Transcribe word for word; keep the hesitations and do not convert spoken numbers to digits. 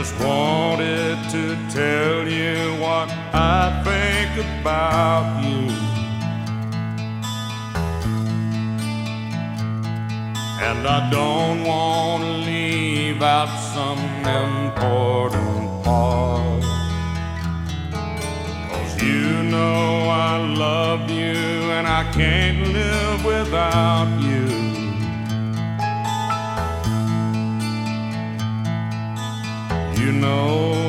just wanted to tell you what I think about you. And I don't want to leave out some important part, 'cause you know I love you and I can't live without you. You know